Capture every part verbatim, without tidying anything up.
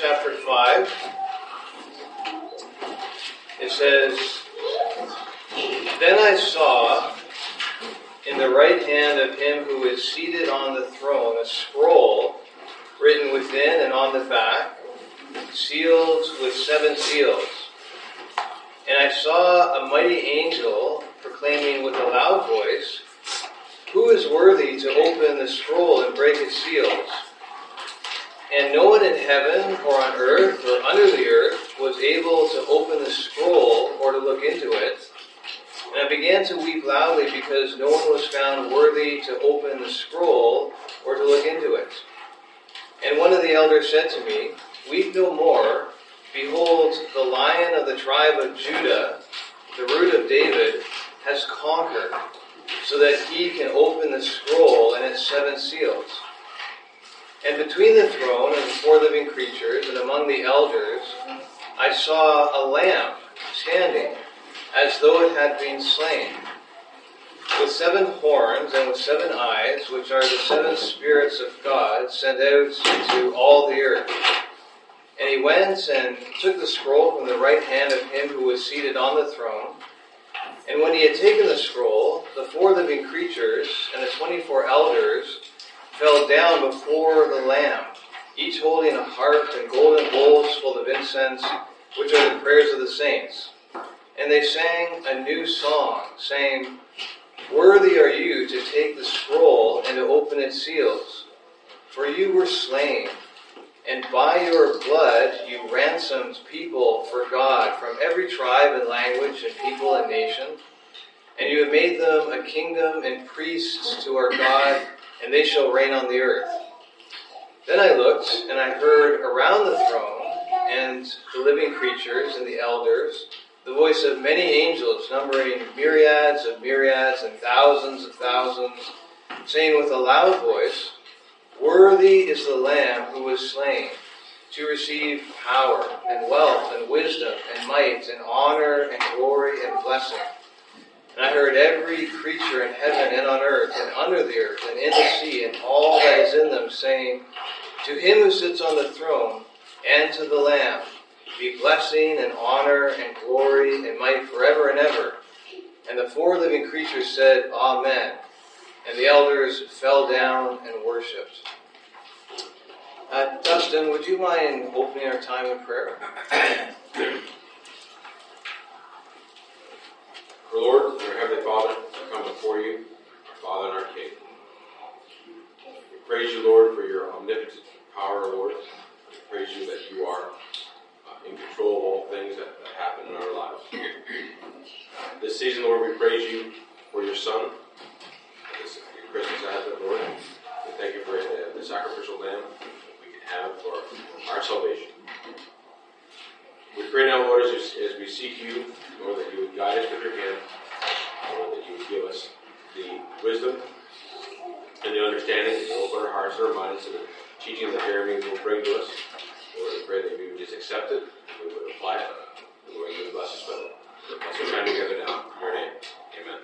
chapter five. It says, "Then I saw in the right hand of him who is seated on the throne a scroll written within and on the back, sealed with seven seals. And I saw a mighty angel proclaiming with a loud voice, 'Who is worthy to open the scroll and break its seals?' And no one in heaven or on earth or under the earth was able to open the scroll or to look into it. And I began to weep loudly because no one was found worthy to open the scroll or to look into it. And one of the elders said to me, 'Weep no more. Behold, the Lion of the tribe of Judah, the Root of David, has conquered, so that he can open the scroll and its seven seals.' And between the throne and the four living creatures and among the elders, I saw a lamb standing, as though it had been slain, with seven horns and with seven eyes, which are the seven spirits of God sent out into all the earth. And he went and took the scroll from the right hand of him who was seated on the throne. And when he had taken the scroll, the four living creatures and the twenty-four elders fell down before the Lamb, each holding a harp and golden bowls full of incense, which are the prayers of the saints. And they sang a new song, saying, 'Worthy are you to take the scroll and to open its seals. For you were slain, and by your blood you ransomed people for God from every tribe and language and people and nation. And you have made them a kingdom and priests to our God, and they shall reign on the earth.' Then I looked, and I heard around the throne and the living creatures and the elders the voice of many angels, numbering myriads of myriads and thousands of thousands, saying with a loud voice, 'Worthy is the Lamb who was slain to receive power and wealth and wisdom and might and honor and glory and blessing.' And I heard every creature in heaven and on earth and under the earth and in the sea and all that is in them saying, 'To him who sits on the throne and to the Lamb be blessing and honor and glory and might forever and ever.' And the four living creatures said, 'Amen.' And the elders fell down and worshipped." Uh, Dustin, would you mind opening our time in prayer? Our Lord, our Heavenly Father, we come before you, our Father and our King. We praise you, Lord, for your omnipotent power, Lord. We praise you that you are uh, in control of all things that, that happen in our lives. This season, Lord, we praise you for your Son, this Christmas Advent, Lord. We thank you for the, the sacrificial lamb that we can have for our salvation. We pray now, Lord, as, as we seek you, Lord, that you would guide us with your hand, Lord, that you would give us the wisdom and the understanding to open our hearts and our minds to the teaching that Jeremy will bring to us. Lord, we pray that we would just accept it, we would apply it, and Lord, you would bless us with it. Bless our time together now. In your name, amen.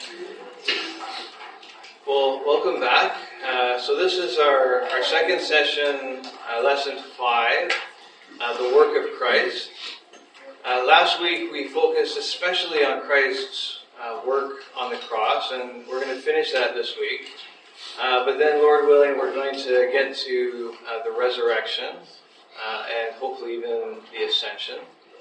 Well, welcome back. Uh, so this is our, our second session, uh, lesson five, uh, the work of Christ. Uh, last week we focused especially on Christ's uh, work on the cross, and we're going to finish that this week. Uh, but then, Lord willing, we're going to get to uh, the resurrection uh, and hopefully even the ascension.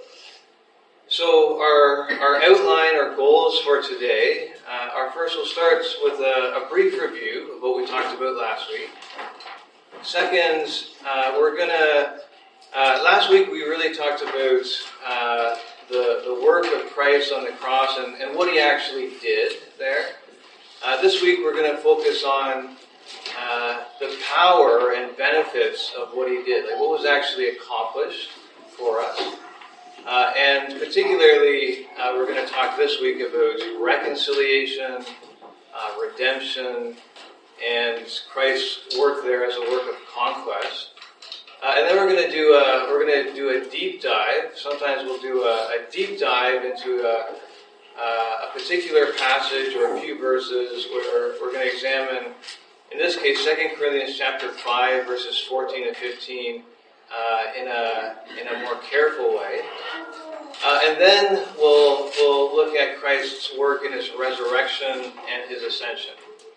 So our our outline, our goals for today, uh, our first will start with a, a brief review of what we talked about last week. Second, uh, we're going to, uh, last week we really talked about uh, the, the work of Christ on the cross and, and what he actually did there. Uh, this week we're going to focus on uh, the power and benefits of what he did, like what was actually accomplished for us. Uh, and particularly, uh, we're going to talk this week about reconciliation, uh, redemption, and Christ's work there as a work of conquest. Uh, and then we're going to do a, we're going to do a deep dive. Sometimes we'll do a, a deep dive into a, a particular passage or a few verses where we're going to examine, in this case, Second Corinthians chapter five, verses fourteen to fifteen, uh, in a in a more careful way. Uh, and then we'll we'll look at Christ's work in his resurrection and his ascension.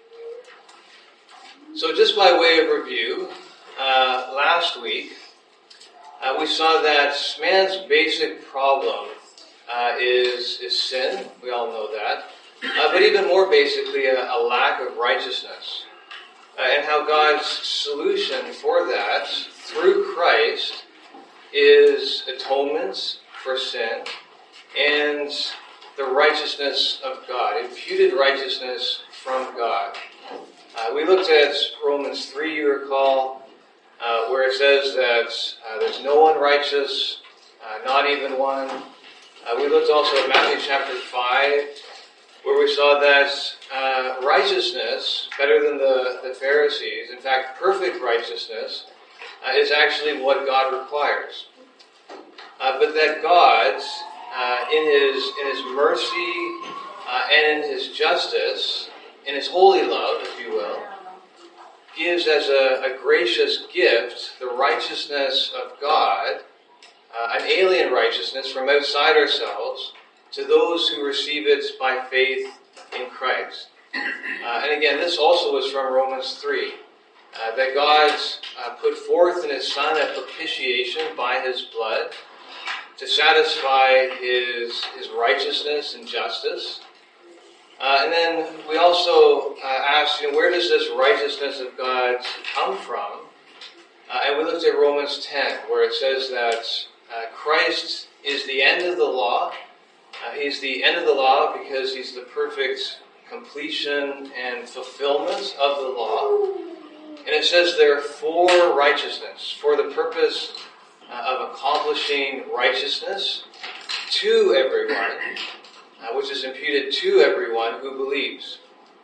So just by way of review, uh, last week uh, we saw that man's basic problem uh, is is sin. We all know that. Uh, but even more basically, a, a lack of righteousness. Uh, and how God's solution for that, through Christ, is atonement for sin and the righteousness of God, imputed righteousness from God. Uh, we looked at Romans three, you recall, uh, where it says that uh, there's no one righteous, uh, not even one. Uh, we looked also at Matthew chapter five, where we saw that uh, righteousness, better than the, the Pharisees, in fact, perfect righteousness, uh, is actually what God requires. Uh, but that God, uh, in his in his mercy uh, and in his justice, in his holy love, if you will, gives as a, a gracious gift the righteousness of God, uh, an alien righteousness from outside ourselves, to those who receive it by faith in Christ. Uh, and again, this also is from Romans three, uh, that God uh, put forth in his Son a propitiation by his blood to satisfy his, his righteousness and justice. Uh, and then we also uh, asked, you know, where does this righteousness of God come from? Uh, and we looked at Romans ten, where it says that uh, Christ is the end of the law. Uh, he's the end of the law because he's the perfect completion and fulfillment of the law. And it says there for righteousness, for the purpose uh, of accomplishing righteousness to everyone, uh, which is imputed to everyone who believes.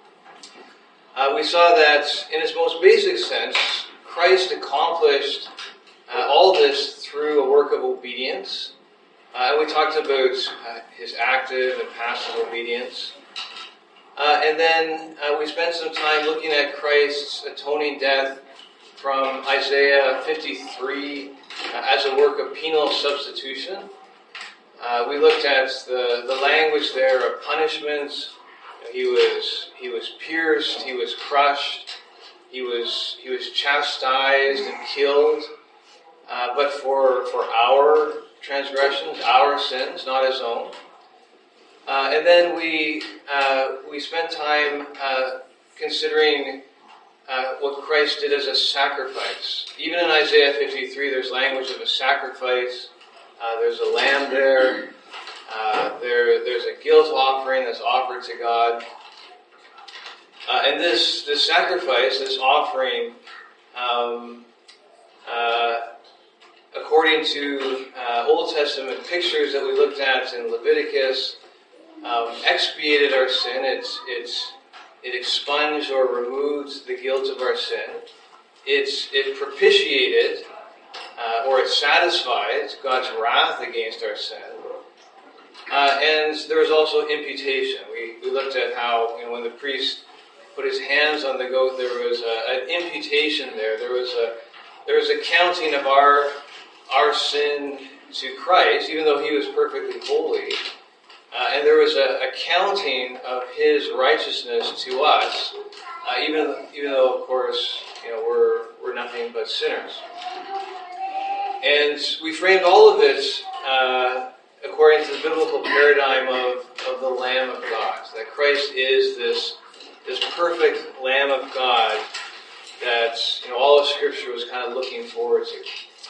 Uh, we saw that in its most basic sense, Christ accomplished uh, all this through a work of obedience. Uh, and we talked about uh, his active and passive obedience. Uh, and then uh, we spent some time looking at Christ's atoning death from Isaiah fifty-three uh, as a work of penal substitution. Uh, we looked at the, the language there of punishments. He was he was pierced, he was crushed, he was he was chastised and killed, uh, but for for our transgressions, our sins, not his own. Uh, and then we uh, we spent time uh, considering uh, what Christ did as a sacrifice. Even in Isaiah fifty-three, there's language of a sacrifice. Uh, there's a lamb there. Uh, there. There's a guilt offering that's offered to God. Uh, and this, this sacrifice, this offering, um, uh, according to uh, Old Testament pictures that we looked at in Leviticus, um, expiated our sin. It's, it's, it expunged or removed the guilt of our sin. It's, it propitiated uh, or it satisfied God's wrath against our sin. Uh, and there was also imputation. We, we looked at how, you know, when the priest put his hands on the goat, there was a, an imputation there. There was a there was a counting of our our sin to Christ, even though he was perfectly holy. Uh, and there was a, a counting of his righteousness to us, uh, even even though, of course, you know, we're we're nothing but sinners. And we framed all of it uh, according to the biblical paradigm of, of the Lamb of God, that Christ is this this perfect Lamb of God that, you know, all of Scripture was kind of looking forward to.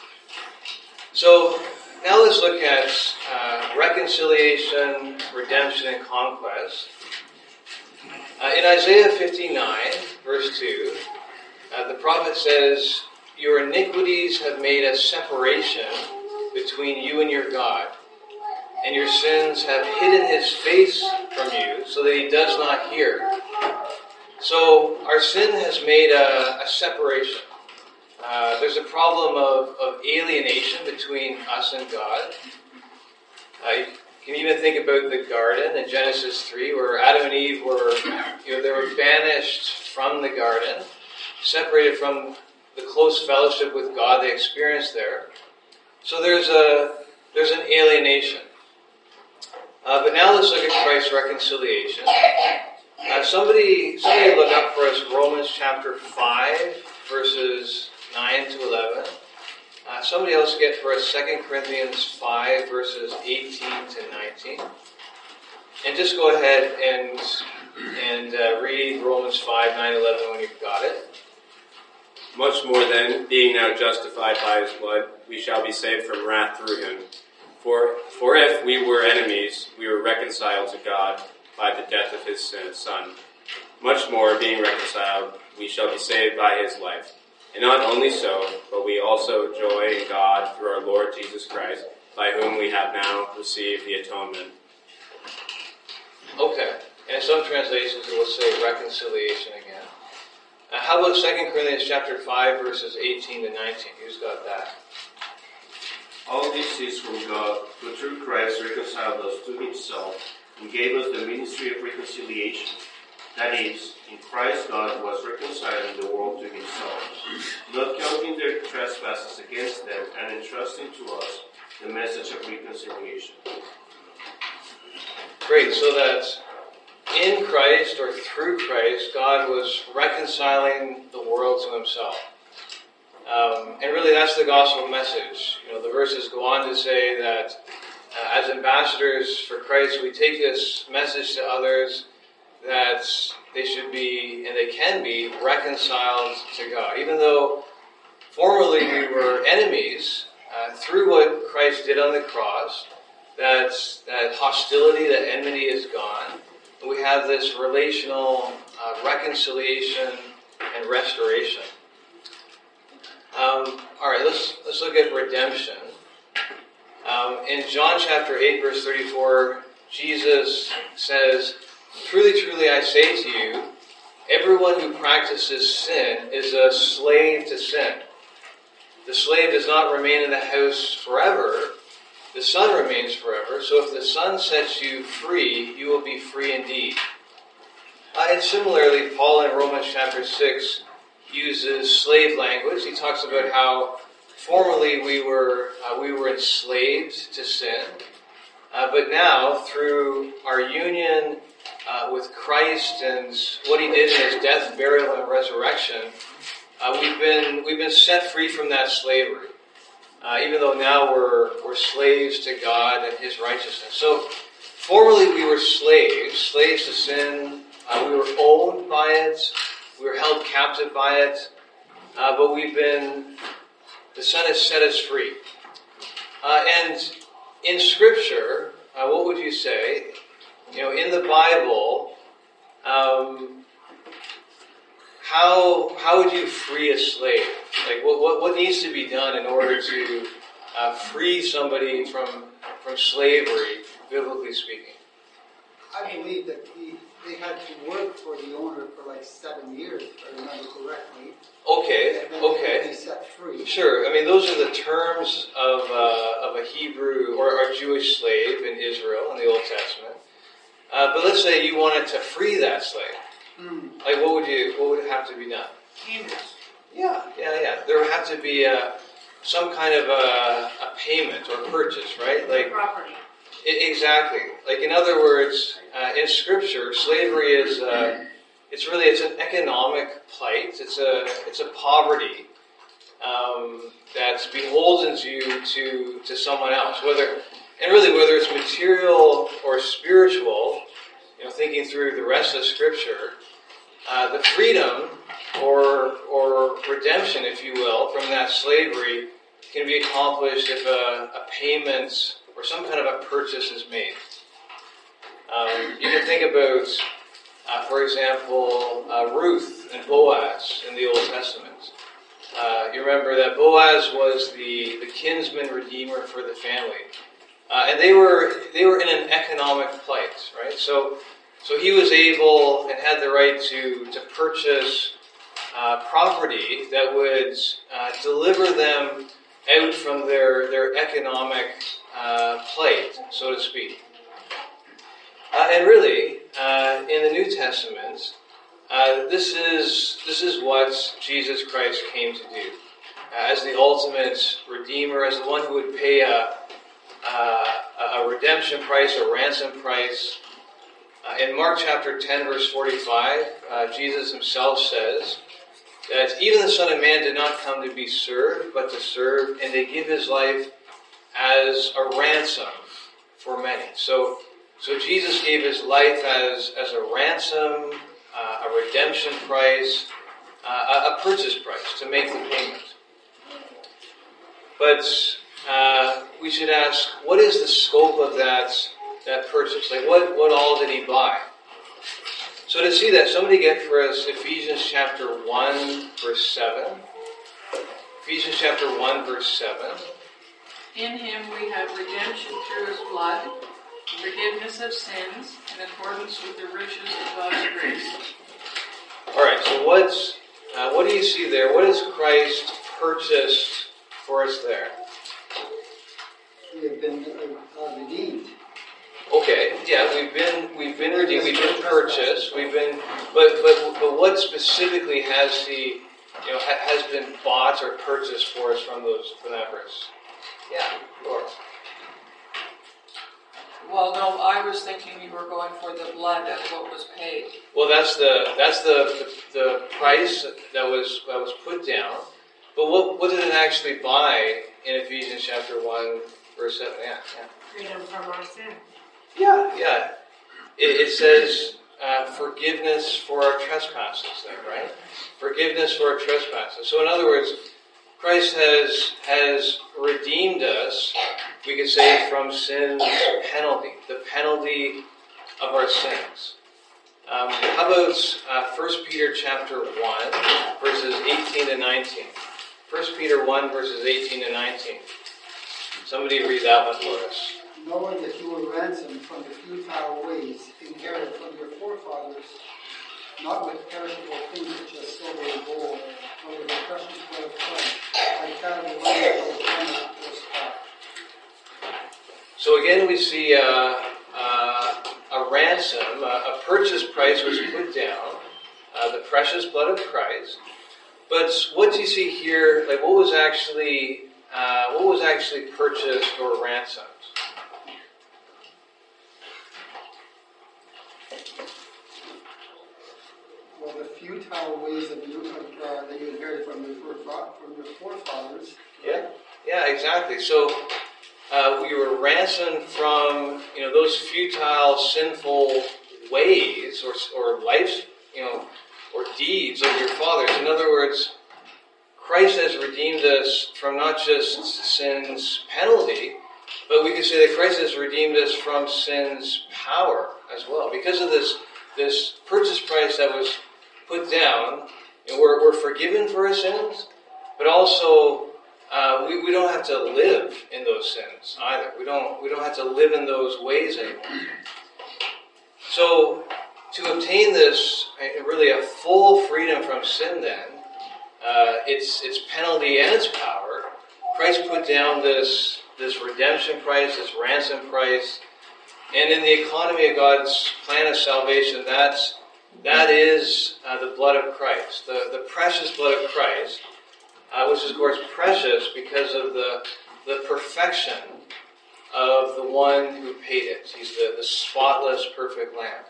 So now let's look at uh, reconciliation, redemption, and conquest. Uh, in Isaiah fifty-nine, verse two, uh, the prophet says, "Your iniquities have made a separation between you and your God, and your sins have hidden his face from you so that he does not hear." So our sin has made a, a separation. Uh, there's a problem of, of alienation between us and God. Uh, you can even think about the garden in Genesis three, where Adam and Eve were, you know, they were banished from the garden, separated from the close fellowship with God they experienced there. So there's a there's an alienation. Uh, but now let's look at Christ's reconciliation. Uh, somebody, somebody look up for us Romans chapter five, verses nine to eleven. Uh, somebody else get for us Second Corinthians five, verses eighteen to nineteen. And just go ahead and and uh, read Romans five, nine, eleven when you've got it. Much more then, being now justified by his blood, we shall be saved from wrath through him. For, for if we were enemies, we were reconciled to God by the death of his Son. Much more, being reconciled, we shall be saved by his life. And not only so, but we also joy in God through our Lord Jesus Christ, by whom we have now received the atonement. Okay. And in some translations it will say reconciliation again. Uh, how about Second Corinthians chapter five, verses eighteen to nineteen? Who's got that? All this is from God, who through Christ reconciled us to himself and gave us the ministry of reconciliation. That is, in Christ God was reconciling the world to himself, not counting their trespasses against them, and entrusting to us the message of reconciliation. Great, so that in Christ or through Christ, God was reconciling the world to himself. Um, and really that's the gospel message. You know, the verses go on to say that uh, as ambassadors for Christ, we take this message to others that they should be, and they can be, reconciled to God. Even though formerly we were enemies, uh, through what Christ did on the cross, that, that hostility, that enmity is gone. And we have this relational uh, reconciliation and restoration. Um, all right, let's let's look at redemption. Um, in John chapter eight, verse thirty-four, Jesus says, "Truly, truly, I say to you, everyone who practices sin is a slave to sin. The slave does not remain in the house forever. The Son remains forever. So if the Son sets you free, you will be free indeed." Uh, and similarly, Paul in Romans chapter six uses slave language. He talks about how formerly we were uh, we were enslaved to sin, uh, but now through our union uh, with Christ and what he did in his death, burial, and resurrection, uh, we've been we've been set free from that slavery. Uh, even though now we're we're slaves to God and his righteousness. So formerly we were slaves, slaves to sin. Uh, we were owned by it. We were held captive by it, uh, but we've been, the Son has set us free. Uh, and in Scripture, uh, what would you say? You know, in the Bible, um, how how would you free a slave? Like, what what, what needs to be done in order to uh, free somebody from from slavery, biblically speaking? I believe that he, they had to work for the owner for like seven years, if I remember correctly. Okay, and then okay. They set free. Sure. I mean, those are the terms of uh, of a Hebrew or, or Jewish slave in Israel in the Old Testament. Uh, but let's say you wanted to free that slave. Mm. Like, what would you? What would have to be done? Payments. Yeah, yeah, yeah. There would have to be a, some kind of a, a payment or purchase, right? Like property. I- exactly. Like in other words, uh, in Scripture, slavery is uh, it's really it's an economic plight. It's a it's a poverty um, that beholdens you to to someone else. Whether and really whether it's material or spiritual. You know, thinking through the rest of Scripture, uh, the freedom or or redemption, if you will, from that slavery can be accomplished if a, a payment or some kind of a purchase is made. Um, you can think about, uh, for example, uh, Ruth and Boaz in the Old Testament. Uh, you remember that Boaz was the, the kinsman redeemer for the family. Uh, and they were they were in an economic plight, right? So so he was able and had the right to, to purchase uh, property that would uh, deliver them out from their, their economic uh, plight, so to speak. Uh, and really, uh, in the New Testament, Uh, this is this is what Jesus Christ came to do. Uh, as the ultimate Redeemer, as the one who would pay a, a, a redemption price, a ransom price. Uh, in Mark chapter ten, verse forty-five, uh, Jesus himself says that even the Son of Man did not come to be served, but to serve, and to give his life as a ransom for many. So, so Jesus gave his life as, as a ransom, uh, a redemption price, uh, a purchase price to make the payment. But uh, we should ask, what is the scope of that that purchase? Like, what, what all did he buy? So to see that, somebody get for us Ephesians chapter one, verse seven. Ephesians chapter one, verse seven. In him we have redemption through his blood, forgiveness of sins, in accordance with the riches of God's grace. All right, so what's, uh, what do you see there? What has Christ purchased for us there? We have been uh, redeemed. Okay, yeah, we've been we've been redeemed, we've been purchased, we've been, but but but what specifically has he, you know, ha, has been bought or purchased for us from those from that verse? Yeah, Laura. Well, no, I was thinking you were going for the blood of what was paid. Well, that's the that's the, the the price that was that was put down. But what what did it actually buy in Ephesians chapter one, verse seven? Yeah, yeah. Freedom from our sin. Yeah, yeah. It, it says uh, forgiveness for our trespasses there, right? Forgiveness for our trespasses. So in other words, Christ has has redeemed us, we could say, from sin's penalty, the penalty of our sins. Um, how about uh, First Peter chapter one, verses eighteen to nineteen? First Peter one, verses eighteen to nineteen. Somebody read that one for us. Knowing that you were ransomed from the futile ways inherited from your forefathers, not with perishable things such as silver and gold, but with the precious blood of Christ, like that of the Lamb of God or spot. So again, we see uh, uh, a ransom, a, a purchase price was put down, uh, the precious blood of Christ. But what do you see here? Like, what was actually, uh, what was actually purchased or ransomed? Well, the futile ways of you, uh, that you inherited from your, foref- from your forefathers. Yeah, yeah, exactly. So uh, we were ransomed from, you know, those futile, sinful ways or or life, you know, or deeds of your fathers. In other words, Christ has redeemed us from not just sin's penalty, but we could say that Christ has redeemed us from sin's power as well. Because of this this purchase price that was put down, and we're, we're forgiven for our sins, but also uh, we, we don't have to live in those sins either. We don't we don't have to live in those ways anymore. So to obtain this, really a full freedom from sin then, uh, its its penalty and its power, Christ put down this this redemption price, this ransom price, and in the economy of God's plan of salvation, that's that is uh, the blood of Christ, the, the precious blood of Christ, uh, which is of course precious because of the the perfection of the one who paid it. He's the, the spotless, perfect Lamb.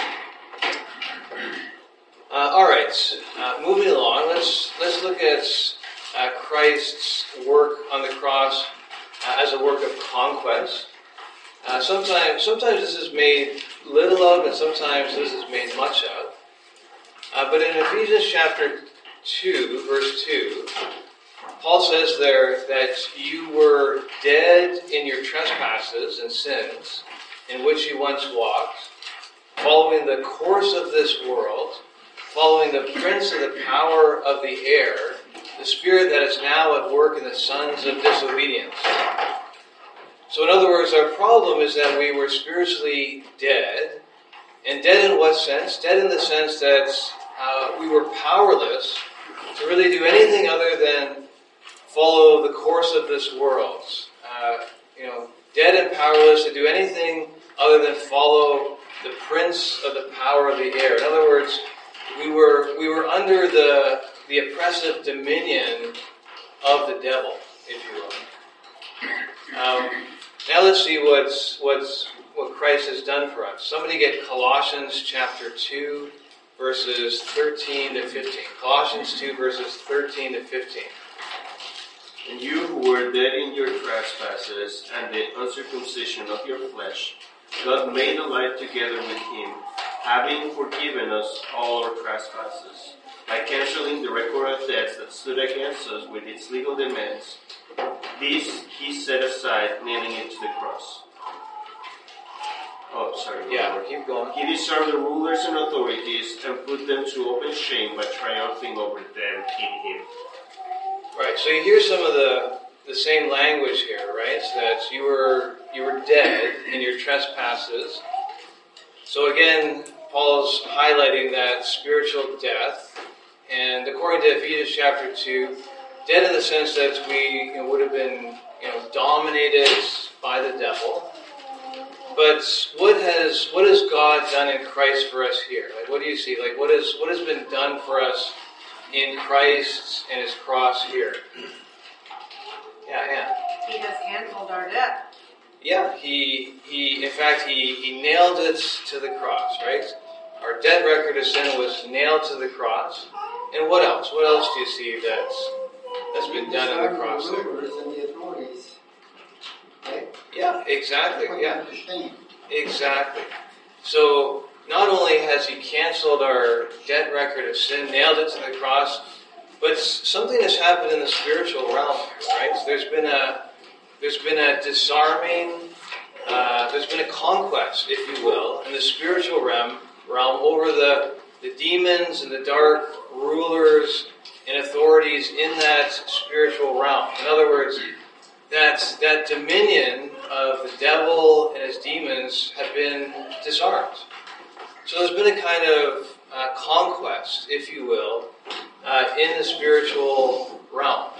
Uh, all right, uh, moving along, let's let's look at uh, Christ's work on the cross uh, as a work of conquest. Uh, sometimes, sometimes this is made little of, and sometimes this is made much of. Uh, but in Ephesians chapter two, verse two, Paul says there that you were dead in your trespasses and sins, in which you once walked, following the course of this world, following the prince of the power of the air, the spirit that is now at work in the sons of disobedience. So in other words, our problem is that we were spiritually dead. And dead in what sense? Dead in the sense that uh, we were powerless to really do anything other than follow the course of this world. Uh, you know, dead and powerless to do anything other than follow the prince of the power of the air. In other words, we were we were under the the oppressive dominion of the devil, if you will. Um, now let's see what's what's what Christ has done for us. Somebody get Colossians chapter two, verses thirteen to fifteen. Colossians two, verses thirteen to fifteen. And you who were dead in your trespasses and the uncircumcision of your flesh, God made alive together with him, having forgiven us all our trespasses, by canceling the record of debts that stood against us with its legal demands. This he set aside, nailing it to the cross. Oh, sorry. Yeah, keep going. He disarmed the rulers and authorities and put them to open shame by triumphing over them in him. Right, so you hear some of the the same language here, right? So that you were you were dead in your trespasses. So again, Paul's highlighting that spiritual death, and according to Ephesians chapter two, dead in the sense that we you know, would have been you know dominated by the devil. But what has what has God done in Christ for us here? Like, what do you see? Like, what is what has been done for us in Christ and His cross here? Yeah, yeah. He has canceled our debt. Yeah, he he. In fact, he he nailed it to the cross. Right. Our debt record of sin was nailed to the cross. And what else? What else do you see that's that's been done on the cross there? The rulers and the authorities. Right? Yeah, exactly. Yeah. To shame. Exactly. So not only has he canceled our debt record of sin, nailed it to the cross, but something has happened in the spiritual realm, right? So there's been a there's been a disarming, uh, there's been a conquest, if you will, in the spiritual realm realm over the the demons and the dark rulers and authorities in that spiritual realm. In other words, that that dominion of the devil and his demons have been disarmed. So there's been a kind of uh, conquest, if you will, uh, in the spiritual realm.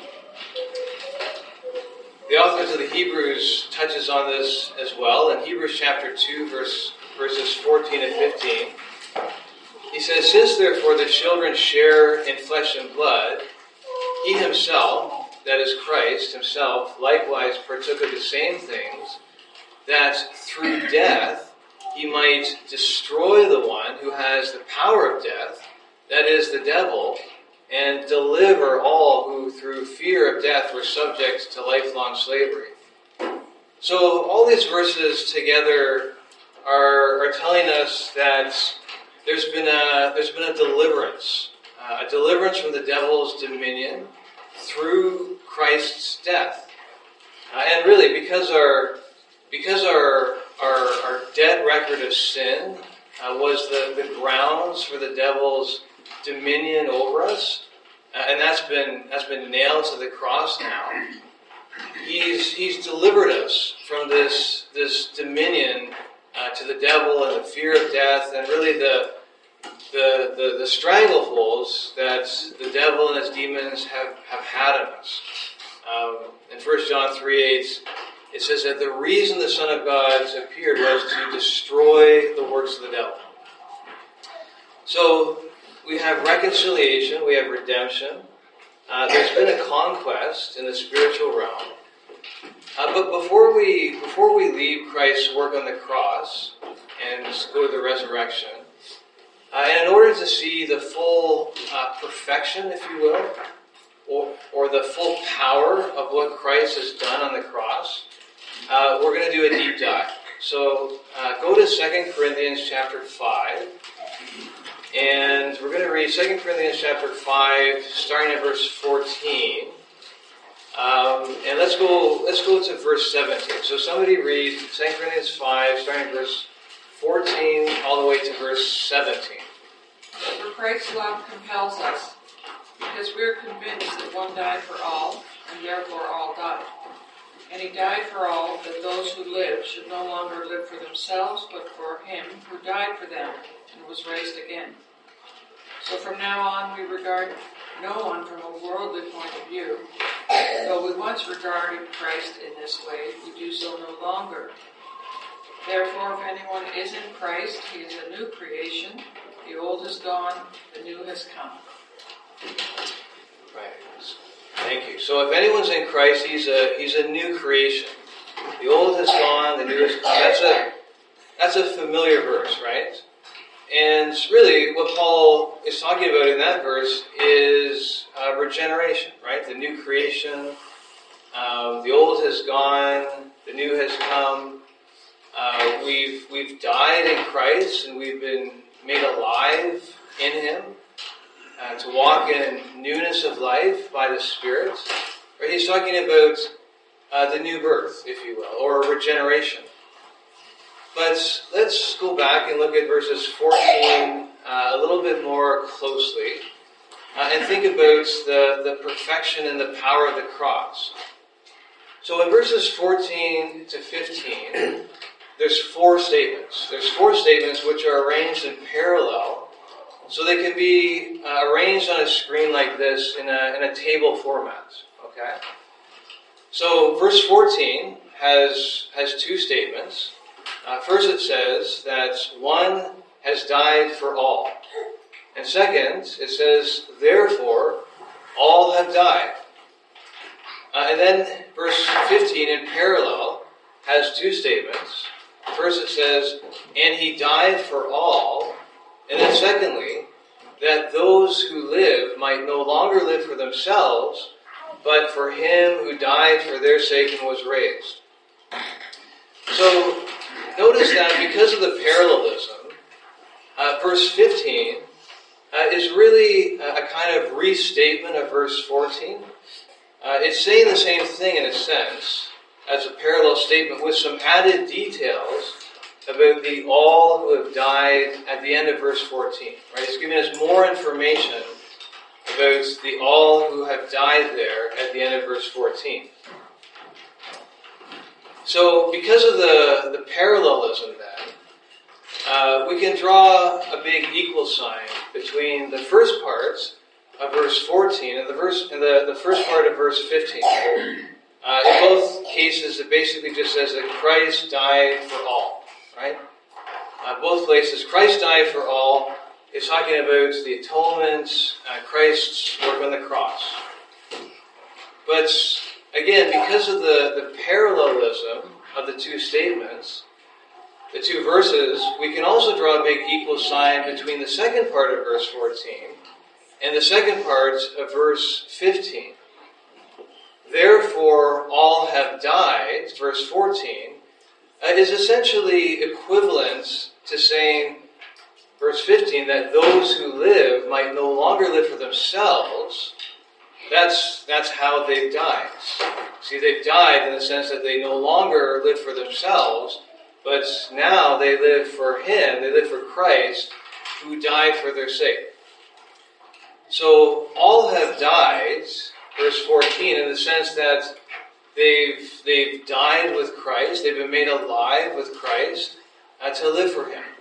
The author to the Hebrews touches on this as well. In Hebrews chapter two, verse, verses fourteen and fifteen, he says, "Since therefore the children share in flesh and blood, he himself, that is Christ himself, likewise partook of the same things, that through death he might destroy the one who has the power of death, that is the devil, and deliver all who through fear of death were subject to lifelong slavery." So all these verses together are, are telling us that there's been a there's been a deliverance, uh, a deliverance from the devil's dominion through Christ's death, uh, and really because our because our our, our dead record of sin uh, was the, the grounds for the devil's dominion over us, uh, and that's been that's been nailed to the cross now. He's he's delivered us from this this dominion uh, to the devil and the fear of death, and really the the the, the strangleholds that the devil and his demons have, have had on us. Um, in First John three eight, it says that the reason the Son of God appeared was to destroy the works of the devil. So we have reconciliation, we have redemption. Uh, there's been a conquest in the spiritual realm. Uh, but before we before we leave Christ's work on the cross and go to the resurrection, uh, and in order to see the full uh, perfection, if you will, or or the full power of what Christ has done on the cross, uh, we're going to do a deep dive. So uh, go to Second Corinthians chapter five. And we're going to read Second Corinthians chapter five, starting at verse fourteen. Um, and let's go let's go to verse seventeen. So somebody read Second Corinthians five, starting at verse fourteen, all the way to verse seventeen. For Christ's love compels us, because we are convinced that one died for all, and therefore all died. And he died for all, that those who live should no longer live for themselves, but for him who died for them and was raised again. So from now on we regard no one from a worldly point of view. Though we once regarded Christ in this way, we do so no longer. Therefore, if anyone is in Christ, he is a new creation. The old is gone, the new has come. Right. Thank you. So if anyone's in Christ, he's a he's a new creation. The old has gone, the new has come. That's a that's a familiar verse, right? And really, what Paul is talking about in that verse is uh, regeneration, right? The new creation. Um, the old has gone, the new has come. Uh, we've we've died in Christ, and we've been made alive in Him uh, to walk in newness of life by the Spirit. Right? He's talking about uh, the new birth, if you will, or regeneration. But let's go back and look at verses fourteen uh, a little bit more closely uh, and think about the, the perfection and the power of the cross. So in verses fourteen to fifteen, there's four statements. There's four statements which are arranged in parallel, so they can be uh, arranged on a screen like this in a, in a table format. Okay? So verse fourteen has, has two statements. Uh, first it says that one has died for all. And second, it says, therefore, all have died. Uh, and then verse fifteen in parallel has two statements. First it says, and he died for all. And then secondly, that those who live might no longer live for themselves, but for him who died for their sake and was raised. So, notice that because of the parallelism, uh, verse fifteen uh, is really a, a kind of restatement of verse fourteen. Uh, it's saying the same thing in a sense as a parallel statement with some added details about the all who have died at the end of verse fourteen. Right? It's giving us more information about the all who have died there at the end of verse fourteen. So, because of the, the parallelism then, uh, we can draw a big equal sign between the first part of verse fourteen and the verse and the, the first part of verse fifteen. Uh, in both cases, it basically just says that Christ died for all, right? Uh, both places, Christ died for all is talking about the atonement, uh, Christ's work on the cross. But again, because of the, the parallelism of the two statements, the two verses, we can also draw a big equal sign between the second part of verse fourteen and the second part of verse fifteen. Therefore, all have died, verse fourteen, uh, is essentially equivalent to saying, verse fifteen, that those who live might no longer live for themselves. That's, that's how they've died. See, they've died in the sense that they no longer live for themselves, but now they live for Him, they live for Christ, who died for their sake. So, all have died, verse fourteen, in the sense that they've, they've died with Christ, they've been made alive with Christ, uh, to live for Him.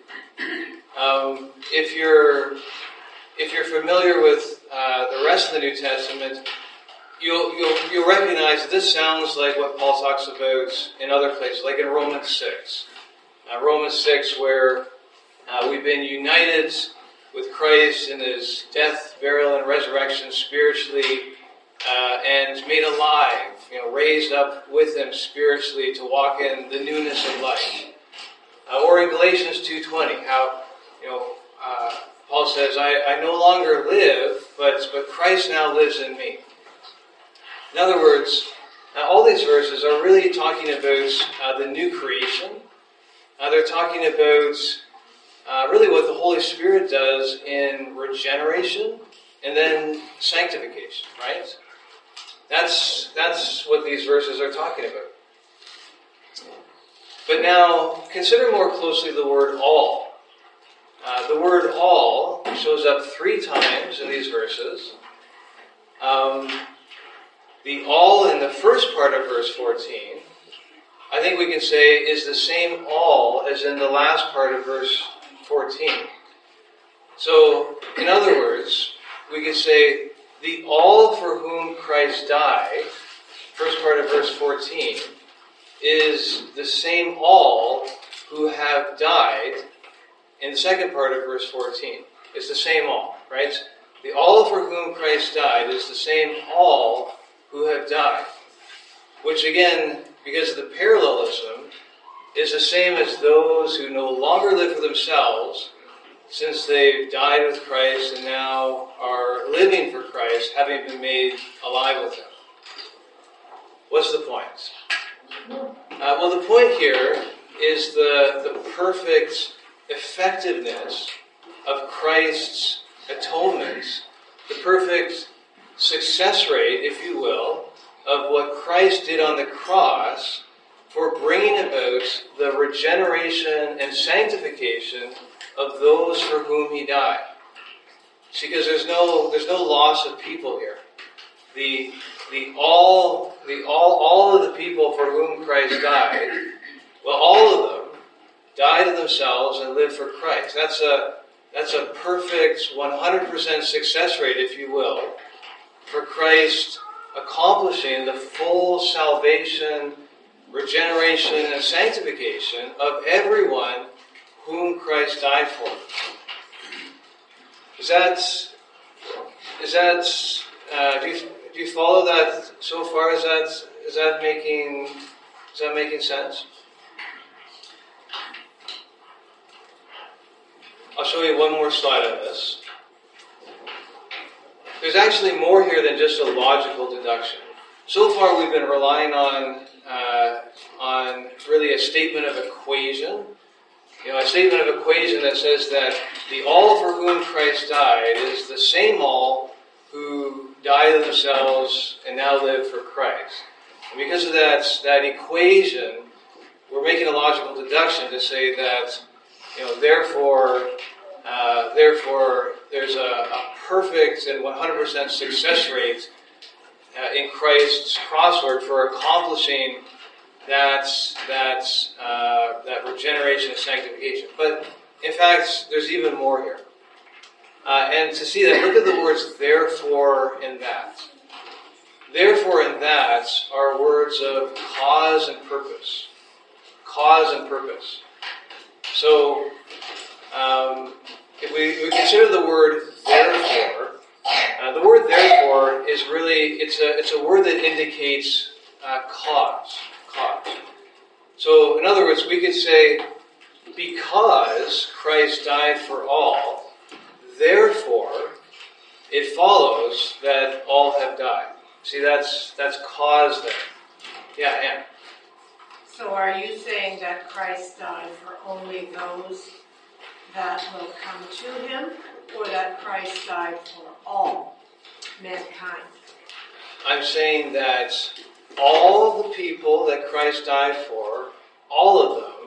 Um, if you're if you're familiar with uh, the rest of the New Testament, you'll, you'll you'll recognize that this sounds like what Paul talks about in other places, like in Romans six. Uh, Romans six, where uh, we've been united with Christ in His death, burial, and resurrection spiritually, uh, and made alive, you know, raised up with Him spiritually to walk in the newness of life. Uh, or in Galatians two twenty, how you know uh, Paul says, I, I no longer live, but, but Christ now lives in me. In other words, uh, all these verses are really talking about uh, the new creation. Uh, they're talking about uh, really what the Holy Spirit does in regeneration and then sanctification, right? That's, that's what these verses are talking about. But now, consider more closely the word all. Uh, the word all shows up three times in these verses. Um, the all in the first part of verse fourteen, I think we can say, is the same all as in the last part of verse fourteen. So, in other words, we could say, the all for whom Christ died, first part of verse fourteen, is the same all who have died in the second part of verse fourteen. is the same all, right? The all for whom Christ died is the same all who have died. Which again, because of the parallelism, is the same as those who no longer live for themselves, since they've died with Christ and now are living for Christ, having been made alive with Him. What's the point? Uh, well, the point here is the, the perfect effectiveness of Christ's atonement, the perfect success rate, if you will, of what Christ did on the cross for bringing about the regeneration and sanctification of those for whom He died. See, because there's no there's no loss of people here. The the all the all all of the people for whom Christ died, well, all of them died of themselves and lived for Christ. That's a that's a perfect one hundred percent success rate, if you will, for Christ accomplishing the full salvation, regeneration, and sanctification of everyone whom Christ died for. Is that is that uh, do you do you follow that so far? Is that is that making is that making sense? I'll show you one more slide on this. There's actually more here than just a logical deduction. So far, we've been relying on uh, on really a statement of equation. You know, a statement of equation that says that the all for whom Christ died is the same all who died of themselves and now live for Christ. And because of that, that equation, we're making a logical deduction to say that, you know, therefore, uh, therefore, there's a, a perfect and one hundred percent success rate uh, in Christ's crossword for accomplishing that that uh, that regeneration and sanctification. But in fact, there's even more here. Uh, and to see that, look at the words "therefore" and "that." Therefore and that are words of cause and purpose. Cause and purpose. So, um, if we, we consider the word "therefore," uh, the word "therefore" is really it's a it's a word that indicates uh, cause. Cause. So, in other words, we could say, because Christ died for all, therefore, it follows that all have died. See, that's that's cause there. Yeah, Anne. So are you saying that Christ died for only those that will come to Him, or that Christ died for all mankind? I'm saying that all the people that Christ died for, all of them,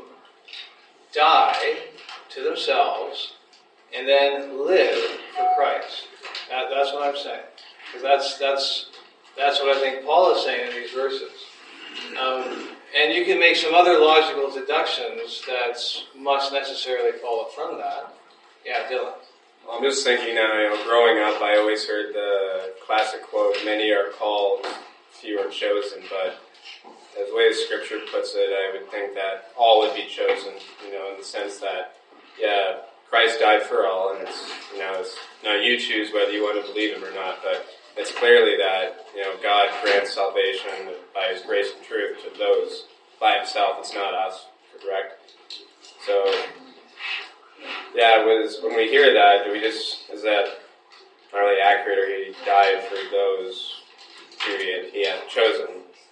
die to themselves and then live for Christ. That, that's what I'm saying. Because that's that's that's what I think Paul is saying in these verses. Um, and you can make some other logical deductions that must necessarily follow from that. Yeah, Dylan. Well, I'm just thinking now, you know, growing up, I always heard the classic quote, "Many are called, few are chosen," but as the way the scripture puts it, I would think that all would be chosen, you know, in the sense that, yeah, Christ died for all, and it's, you know, it's, now you choose whether you want to believe Him or not, but it's clearly that, you know, God grants salvation by His grace and truth to those by Himself. It's not us, correct? So, yeah, it was, when we hear that, do we just, is that not really accurate, or He died for those who He, he had chosen?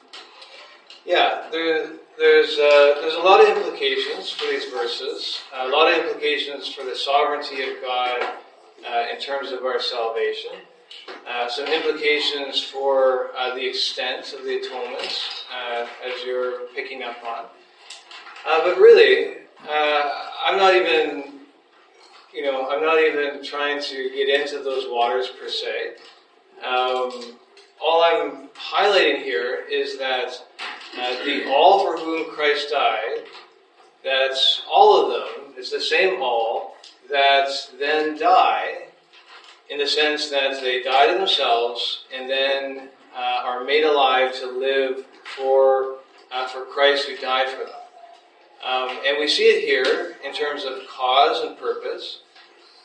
Yeah, there, there's uh, there's a lot of implications for these verses, a lot of implications for the sovereignty of God uh, in terms of our salvation, uh, some implications for uh, the extent of the atonement, uh, as you're picking up on. Uh, but really, uh, I'm not even, you know, I'm not even trying to get into those waters per se. Um, all I'm highlighting here is that Uh, the all for whom Christ died, that's all of them, it's the same all that then die, in the sense that they die to themselves and then uh, are made alive to live for uh, for Christ who died for them. Um, and we see it here in terms of cause and purpose.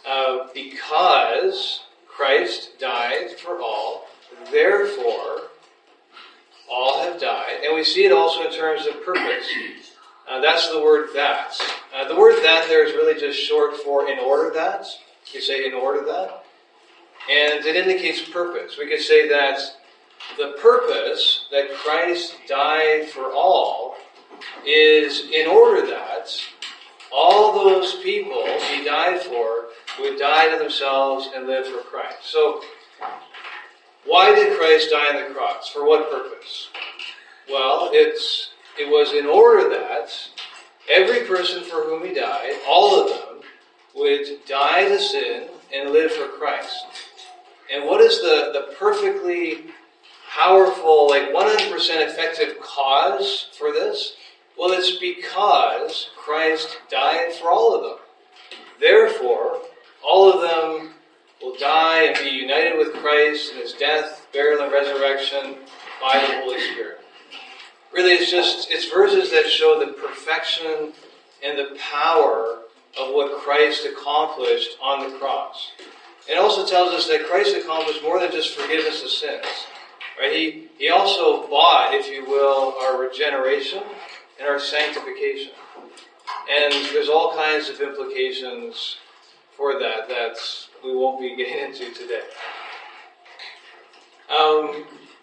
uh, because Christ died for all, therefore all have died. And we see it also in terms of purpose. Uh, that's the word that. Uh, the word that there is really just short for in order that. You say in order that. And it indicates purpose. We could say that the purpose that Christ died for all is in order that all those people he died for would die to themselves and live for Christ. So, why did Christ die on the cross? For what purpose? Well, it's it was in order that every person for whom he died, all of them, would die to sin and live for Christ. And what is the, the perfectly powerful, like one hundred percent effective cause for this? Well, it's because Christ died for all of them. Therefore, all of them will die and be united with Christ in his death, burial, and resurrection by the Holy Spirit. Really, it's just, it's verses that show the perfection and the power of what Christ accomplished on the cross. It also tells us that Christ accomplished more than just forgiveness of sins. Right? He, he also bought, if you will, our regeneration and our sanctification. And there's all kinds of implications for that that we won't be getting into today. Um,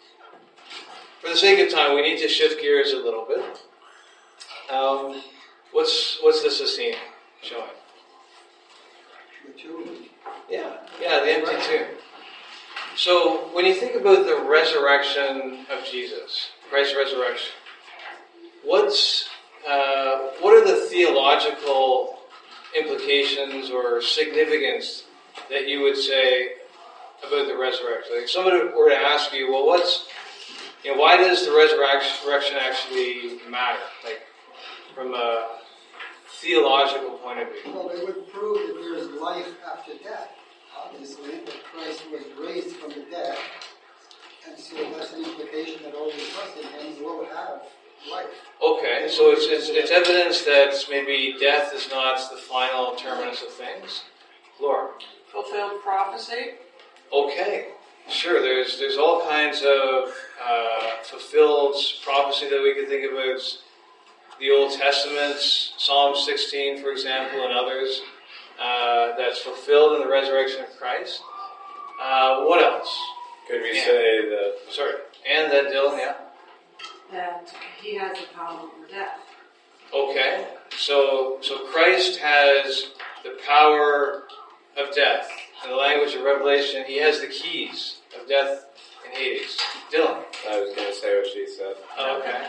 for the sake of time, we need to shift gears a little bit. Um, what's what's this scene showing? The tomb. Yeah, yeah, the empty tomb. So when you think about the resurrection of Jesus, Christ's resurrection, what's uh, what are the theological implications or significance that you would say about the resurrection? Like if somebody were to ask you, well, what's you know, why does the resurrection actually matter? Like from a theological point of view. Well, it would prove that there is life after death. Obviously, that Christ was raised from the dead, and so that's an implication that all who trust in him will have life. Okay, so it's, it's it's evidence that maybe death is not the final terminus of things. Laura? Fulfilled prophecy. Okay, sure. There's there's all kinds of uh, fulfilled prophecy that we could think about. The Old Testament, Psalm sixteen, for example, and others, uh, that's fulfilled in the resurrection of Christ. Uh, what else? Could we Yeah. say that? Sorry, and that Dylan, yeah. That he has the power over death. Okay, so so Christ has the power of death. In the language of Revelation, he has the keys of death and Hades. Dylan. I was going to say what she said. Okay.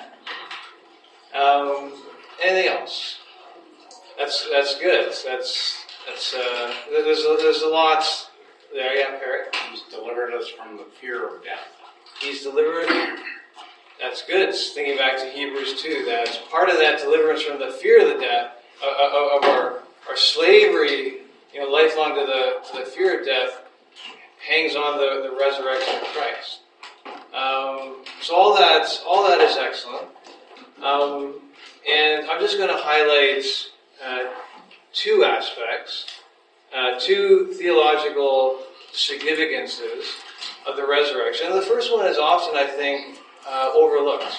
Um, anything else? That's that's good. That's that's uh, there's a, there's a lot there. Yeah, Perry. He's delivered us from the fear of death. He's delivered. That's good. It's thinking back to Hebrews two. That's part of that deliverance from the fear of the death uh, of our our slavery. You know, lifelong to the to the fear of death hangs on the, the resurrection of Christ. Um, so all that all that is excellent. Um, and I'm just going to highlight uh, two aspects, uh, two theological significances of the resurrection. And the first one is often, I think, uh, overlooked.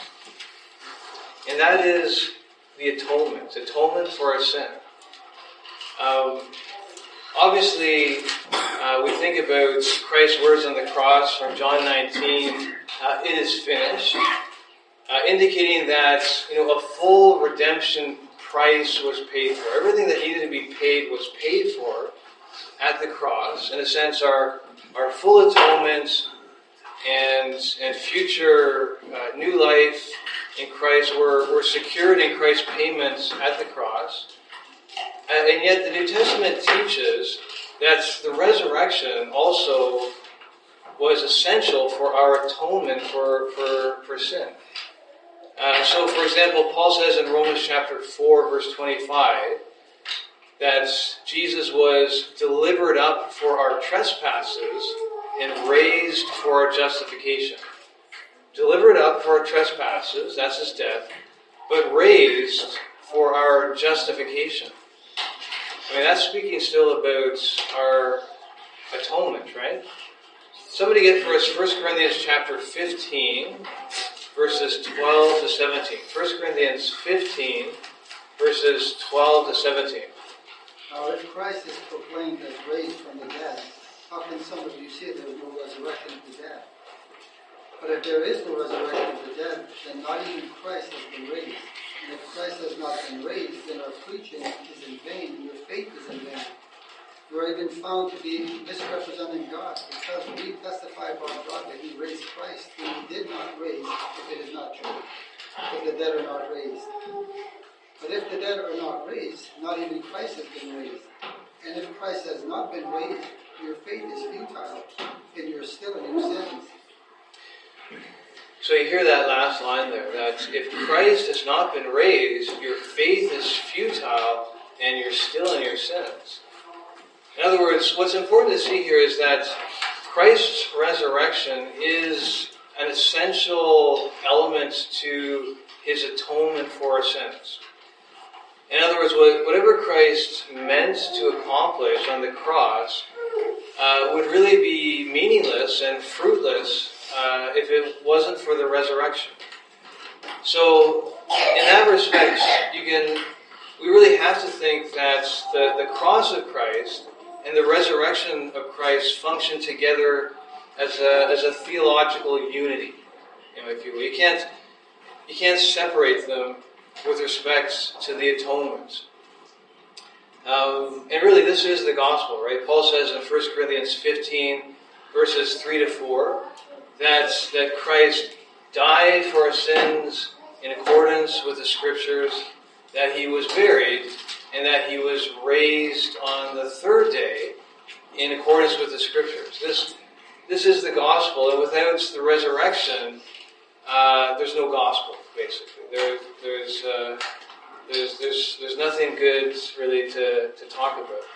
And that is the atonement, atonement for our sin. Um, obviously, uh, we think about Christ's words on the cross from John nineteen, uh, it is finished. Uh, indicating that you know a full redemption price was paid for. Everything that needed to be paid was paid for at the cross. In a sense, our our full atonement and and future uh, new life in Christ were, were secured in Christ's payments at the cross. Uh, and yet the New Testament teaches that the resurrection also was essential for our atonement for, for, for sin. Uh, so, for example, Paul says in Romans chapter four, verse twenty-five, that Jesus was delivered up for our trespasses and raised for our justification. Delivered up for our trespasses, that's his death, but raised for our justification. I mean, that's speaking still about our atonement, right? Somebody get for us First Corinthians chapter fifteen, verses twelve to seventeen. First Corinthians fifteen, verses twelve to seventeen. Now, if Christ is proclaimed as raised from the dead, how can some of you say there is no resurrection of the dead? But if there is no resurrection of the dead, then not even Christ has been raised. And if Christ has not been raised, then our preaching is in vain, and your faith is in vain. You are even found to be misrepresenting God, because we testify about God that He raised Christ, whom He did not raise, if it is not true, if the dead are not raised. But if the dead are not raised, not even Christ has been raised. And if Christ has not been raised, your faith is futile, and you're still in your sins. So you hear that last line there, that if Christ has not been raised, your faith is futile and you're still in your sins. In other words, what's important to see here is that Christ's resurrection is an essential element to His atonement for our sins. In other words, whatever Christ meant to accomplish on the cross uh, would really be meaningless and fruitless Uh, if it wasn't for the resurrection. So, in that respect, you can, we really have to think that the, the cross of Christ and the resurrection of Christ function together as a, as a theological unity. You know, if you will. You can't, you can't separate them with respect to the atonement. Um, and really, this is the gospel, right? Paul says in First Corinthians fifteen, verses three to four, that, that Christ died for our sins in accordance with the Scriptures, that He was buried, and that He was raised on the third day in accordance with the Scriptures. This, this is the gospel, and without the resurrection, uh, there's no gospel, basically. There, there's, uh, there's, there's, there's nothing good, really, to, to talk about.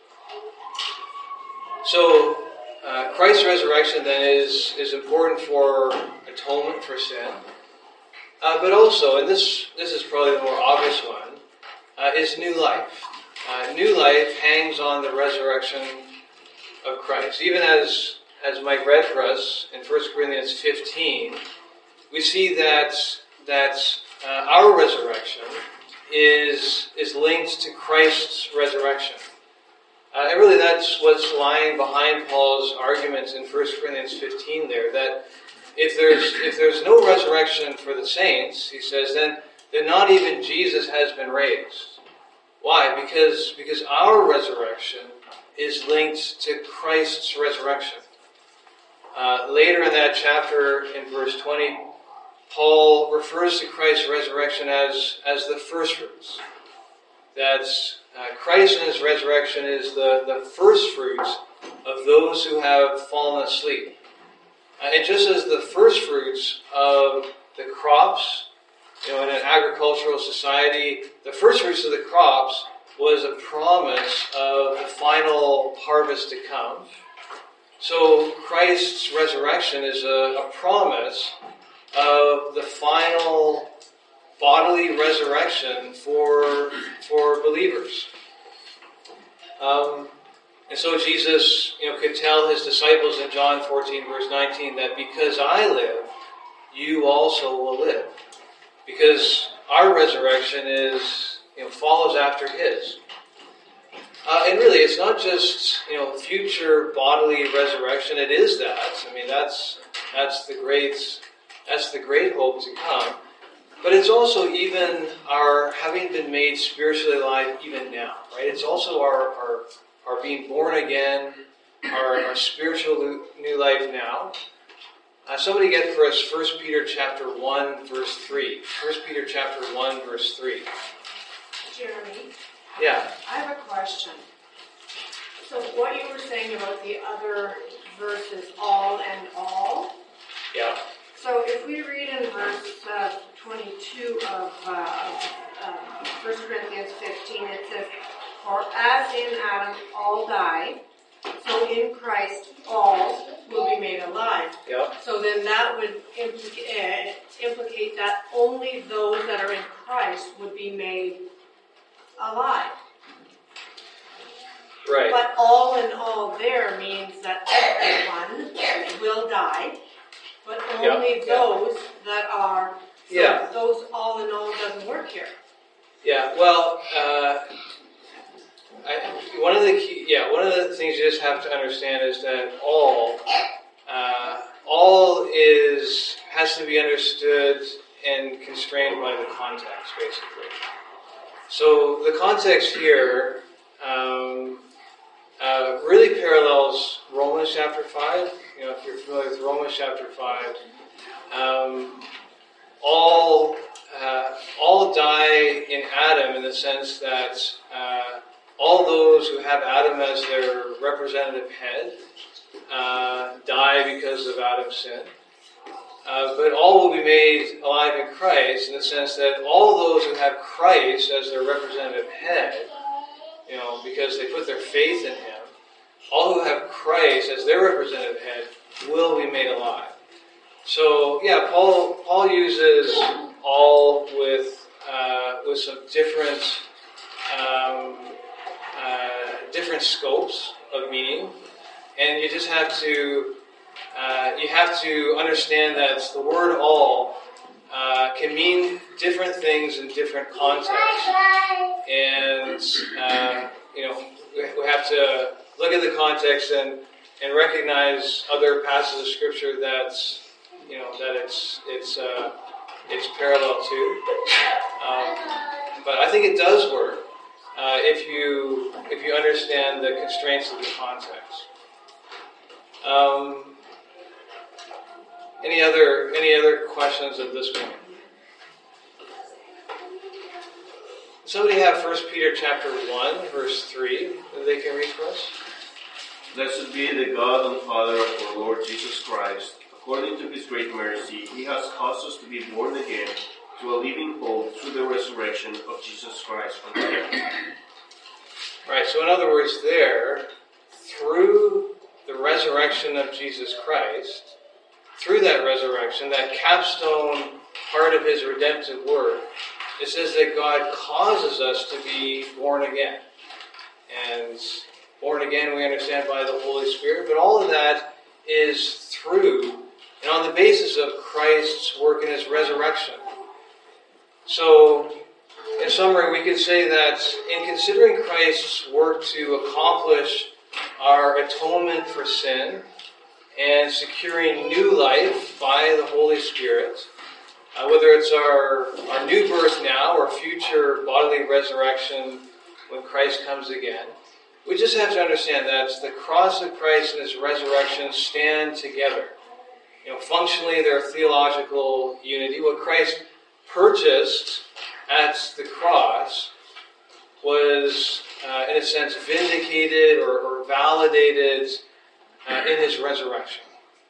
So, Uh, Christ's resurrection then is, is important for atonement for sin. Uh, but also, and this, this is probably the more obvious one, uh, is new life. Uh, new life hangs on the resurrection of Christ. Even as, as Mike read for us in First Corinthians fifteen, we see that, that uh, our resurrection is, is linked to Christ's resurrection. Uh, and really that's what's lying behind Paul's arguments in First Corinthians fifteen there, that if there's if there's no resurrection for the saints, he says, then, then not even Jesus has been raised. Why? Because, because our resurrection is linked to Christ's resurrection. Uh, later in that chapter, in verse twenty, Paul refers to Christ's resurrection as, as the first fruits. That's Uh, Christ in His resurrection is the, the first fruits of those who have fallen asleep. Uh, and just as the first fruits of the crops, you know, in an agricultural society, the first fruits of the crops was a promise of the final harvest to come. So Christ's resurrection is a, a promise of the final bodily resurrection for for believers. Um, and so Jesus, you know, could tell His disciples in John fourteen, verse nineteen, that because I live, you also will live. Because our resurrection is, you know, follows after His. Uh, and really, it's not just, you know, future bodily resurrection. It is that. I mean, that's that's the great that's the great hope to come. But it's also even our having been made spiritually alive even now, right? It's also our our, our being born again, our, our spiritual new life now. Uh, somebody get for us First Peter chapter one, verse three. First Peter chapter one, verse three. Jeremy? Yeah. I have a question. So what you were saying about the other verses, all and all? Yeah. So if we read in verse uh, twenty-two of uh, uh, First Corinthians fifteen, it says, "For as in Adam all died, so in Christ all will be made alive." Yeah. So then that would implica- uh, implicate that only those that are in Christ would be made alive. Right. But all in all there means that everyone will die, but only Yeah, yeah. those that are, so Yeah. those all in all doesn't work here. Yeah, well, uh, I, one of the key, yeah, one of the things you just have to understand is that all, uh, all is has to be understood and constrained by the context, basically. So the context here um, uh, really parallels Romans chapter five. You know, if you're familiar with Romans chapter five, um, all. Uh, all die in Adam in the sense that uh, all those who have Adam as their representative head uh, die because of Adam's sin. Uh, but all will be made alive in Christ in the sense that all those who have Christ as their representative head, you know, because they put their faith in Him, all who have Christ as their representative head will be made alive. So, yeah, Paul Paul uses all with uh, with some different um, uh, different scopes of meaning, and you just have to uh, you have to understand that the word "all" uh, can mean different things in different contexts, and uh, you know we have to look at the context and and recognize other passages of Scripture that's you know that it's it's. Uh, It's parallel to, um, but I think it does work uh, if you if you understand the constraints of the context. Um, any other any other questions of this one? Somebody have First Peter chapter one, verse three, that they can read for us. Blessed be the God and Father of our Lord Jesus Christ. According to His great mercy, He has caused us to be born again to a living hope through the resurrection of Jesus Christ from the dead. Right, so in other words there, through the resurrection of Jesus Christ, through that resurrection, that capstone part of His redemptive work, it says that God causes us to be born again. And born again we understand by the Holy Spirit, but all of that is through and on the basis of Christ's work in His resurrection. So, in summary, we could say that in considering Christ's work to accomplish our atonement for sin and securing new life by the Holy Spirit, uh, whether it's our, our new birth now or future bodily resurrection when Christ comes again, we just have to understand that the cross of Christ and His resurrection stand together. You know, functionally, they're theological unity. What Christ purchased at the cross was, uh, in a sense, vindicated or, or validated uh, in His resurrection.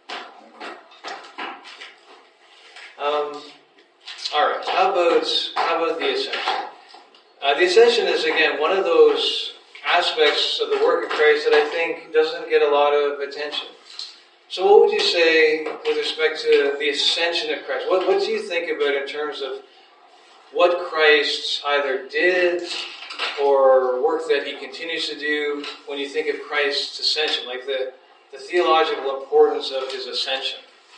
Um, all right. How about how about the ascension? Uh, the ascension is again one of those aspects of the work of Christ that I think doesn't get a lot of attention. So what would you say with respect to the ascension of Christ? What, what do you think about in terms of what Christ either did or work that He continues to do when you think of Christ's ascension, like the, the theological importance of His ascension?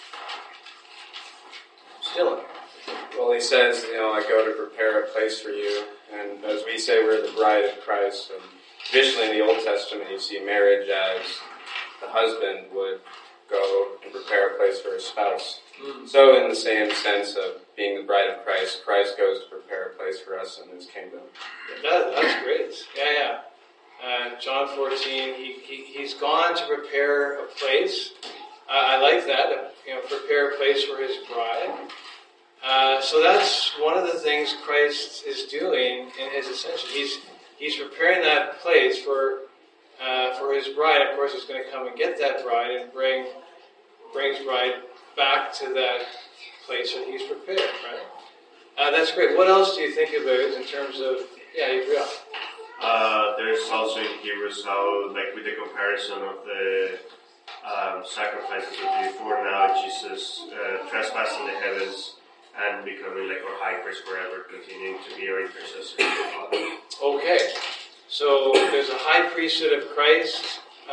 Still in here. Well, He says, you know, I go to prepare a place for you. And as we say, we're the bride of Christ. And traditionally in the Old Testament, you see marriage as the husband would go and prepare a place for his spouse. Mm. So in the same sense of being the bride of Christ, Christ goes to prepare a place for us in His kingdom. That, that's great. Yeah, yeah. Uh, John fourteen, he, he, he's gone to prepare a place. Uh, I like that, uh, you know, prepare a place for His bride. Uh, so that's one of the things Christ is doing in His ascension. He's he's preparing that place for uh, for His bride. Of course, He's going to come and get that bride and bring bring His bride back to that place that He's prepared. Right? Uh, that's great. What else do you think about in terms of? Yeah, you agree. Uh, there's also in Hebrews how, like, with the comparison of the um, sacrifices of before, now Jesus uh, trespassed in the heavens and becoming like our high priest forever, continuing to be our intercessor. Okay. So there's a high priesthood of Christ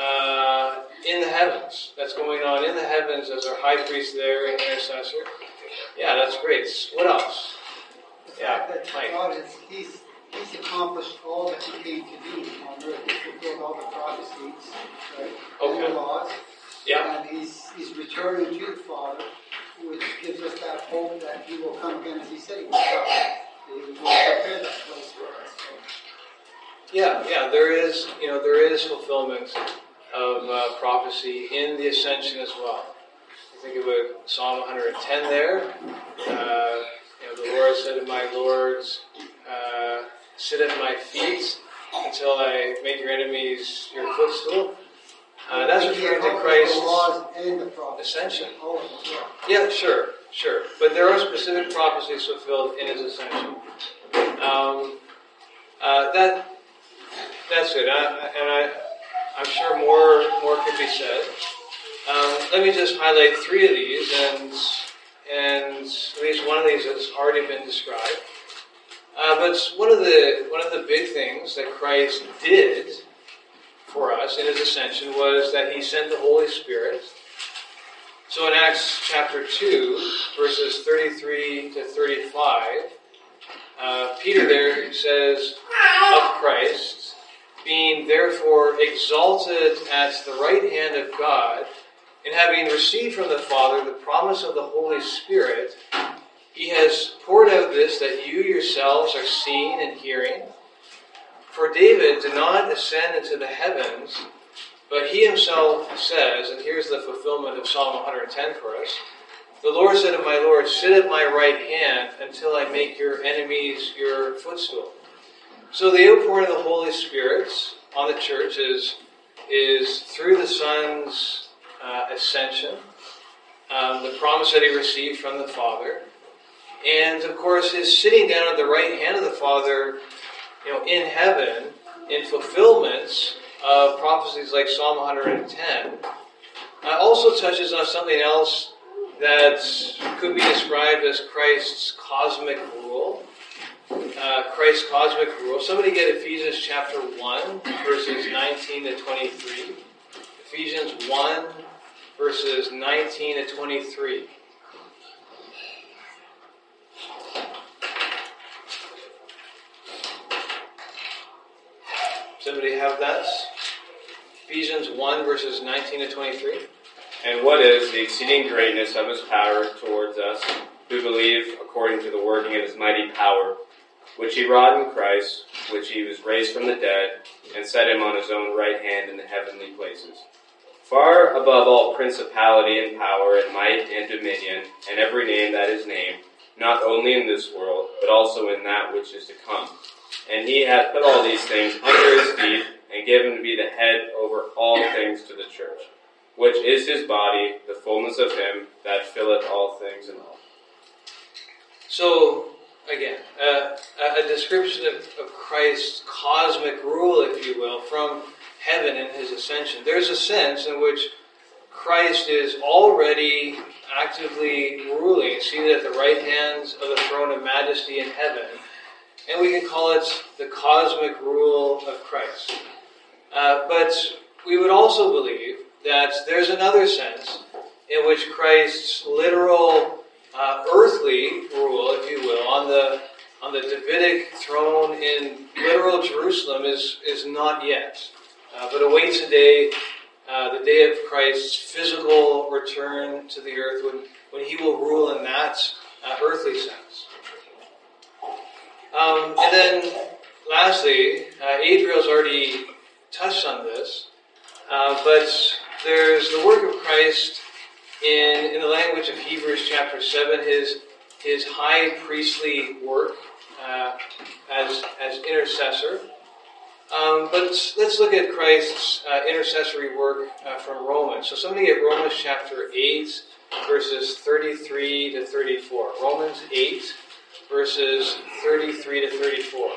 uh, in the heavens. That's going on in the heavens as our high priest there and intercessor. Yeah, that's great. What else? The Yeah, fact that Mike. God is, he's, he's accomplished all that he came to do on earth. He's fulfilled all the prophecies, right? And Okay. the laws. Yeah. And he's, he's returning to the Father, which gives us that hope that he will come again as he said he would come. He will prepare that place for us. So. Yeah, yeah, there is, you know, there is fulfillment of uh, prophecy in the ascension as well. I think about Psalm one hundred ten there. Uh, you know, the Lord said to my Lords, uh, sit at my feet until I make your enemies your footstool. Uh, that's He referring to accomplished Christ's the laws and the prophecies. ascension. All of them, yeah. Yeah, sure, sure. But there are specific prophecies fulfilled in his ascension. Um, uh, that that's it. I, and I, I'm sure more more could be said. Um, let me just highlight three of these, and and at least one of these has already been described. Uh, but one of the one of the big things that Christ did for us in his ascension was that he sent the Holy Spirit. So in Acts chapter two, verses thirty-three to thirty-five, uh, Peter there says of Christ, being therefore exalted at the right hand of God, and having received from the Father the promise of the Holy Spirit, he has poured out this that you yourselves are seeing and hearing. For David did not ascend into the heavens, but he himself says, and here's the fulfillment of Psalm one hundred ten for us, the Lord said to my Lord, sit at my right hand until I make your enemies your footstool. So the outpouring of the Holy Spirit on the church is, is through the Son's uh, ascension, um, the promise that he received from the Father, and of course his sitting down at the right hand of the Father, you know, in heaven, in fulfillments of prophecies like Psalm one hundred ten, uh, also touches on something else that could be described as Christ's cosmic rule. Uh, Christ's cosmic rule. Somebody get Ephesians chapter one, verses nineteen to twenty-three. Ephesians one, verses nineteen to twenty-three. Somebody have that? Ephesians one, verses nineteen to twenty-three. And what is the exceeding greatness of his power towards us, who believe according to the working of his mighty power, which he wrought in Christ, which he was raised from the dead, and set him on his own right hand in the heavenly places, far above all principality and power and might and dominion, and every name that is named, not only in this world, but also in that which is to come. And he hath put all these things under his feet, and given to be the head over all things to the church, which is his body, the fullness of him that filleth all things in all. So, again, uh, a description of, of Christ's cosmic rule, if you will, from heaven in his ascension. There's a sense in which Christ is already actively ruling, seated at the right hands of the throne of majesty in heaven. And we can call it the cosmic rule of Christ. Uh, but we would also believe that there's another sense in which Christ's literal uh, earthly rule, if you will, on the on the Davidic throne in literal Jerusalem is, is not yet, uh, but awaits a day, uh, the day of Christ's physical return to the earth when, when he will rule in that uh, earthly sense. Um, and then, lastly, uh, Adriel's already touched on this, uh, but there's the work of Christ in, in the language of Hebrews chapter seven, his his high priestly work uh, as as intercessor. Um, but let's look at Christ's uh, intercessory work uh, from Romans. So somebody get Romans chapter eight, verses thirty-three to thirty-four. Romans eight, verses thirty-three to thirty-four.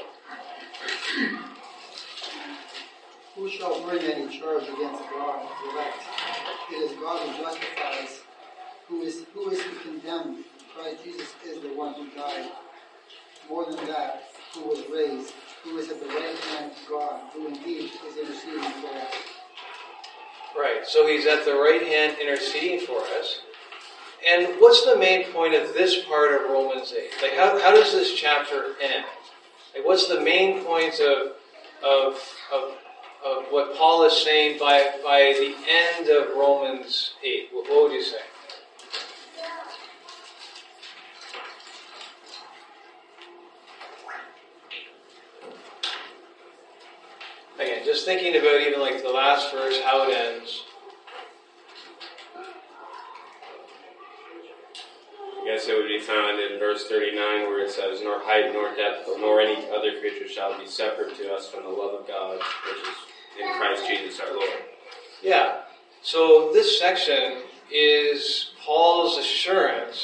Who shall bring any charge against God, elect? It is God who justifies. Who is who is to condemn? Christ Jesus is the one who died. More than that, who was raised, who is at the right hand of God, who indeed is interceding for us. Right, so he's at the right hand interceding for us. And what's the main point of this part of Romans eight? Like, how, how does this chapter end? Like, what's the main point of, of, of, of what Paul is saying by, by the end of Romans eight? What, what would you say? Again, just thinking about even like the last verse, how it ends. I guess it would be found in verse thirty-nine where it says, "Nor height, nor depth, nor any other creature shall be separate to us from the love of God, which is in Christ Jesus our Lord." Yeah. So this section is Paul's assurance